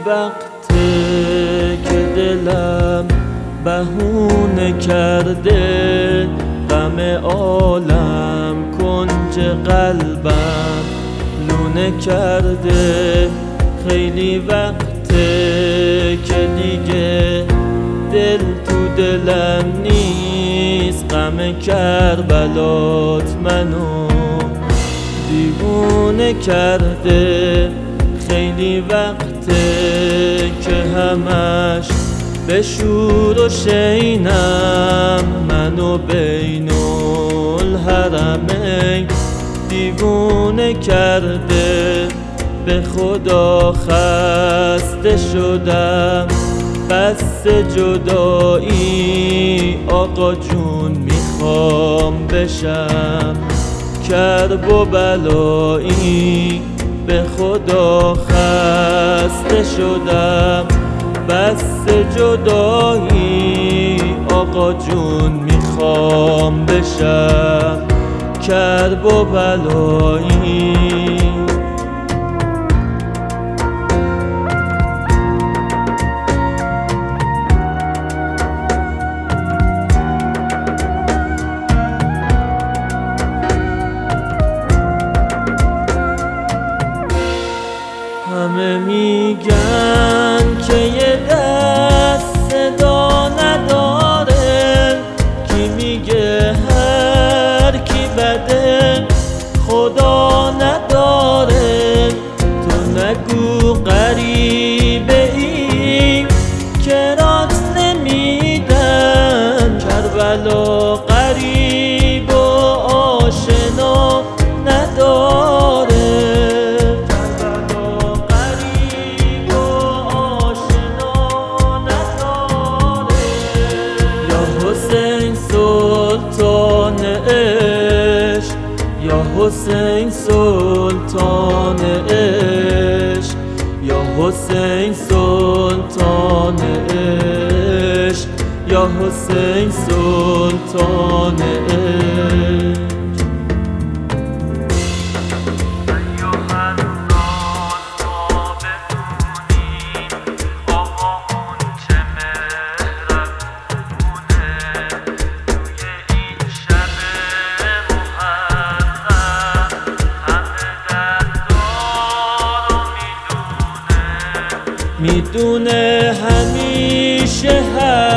وقته که دلم بهونه کرده، غم عالم کنج قلبم لونه کرده. خیلی وقته که دیگه دل تو دلم نیست، غم کربلات منو دیوونه کرده. خیلی وقته که همش به شور و شینم، منو بین الحرمین دیوونه کرده. به خدا خسته شدم بس جدایی، آقا جون میخوام بشم کرب و بلایی. به خدا خسته شدم بس جدایی، آقا جون میخوام بشم کرب و بلایی. همه میگن که یه دست صدا نداره، کی میگه هر کی بده خدا نداره. تو نگو غریبه ای که رات نمیدن، کربلا غریب و آشنا نداره. یا حسین سلطان عشق، یا حسین سلطان عشق، یا حسین سلطان عشق. میدونه همیشه هست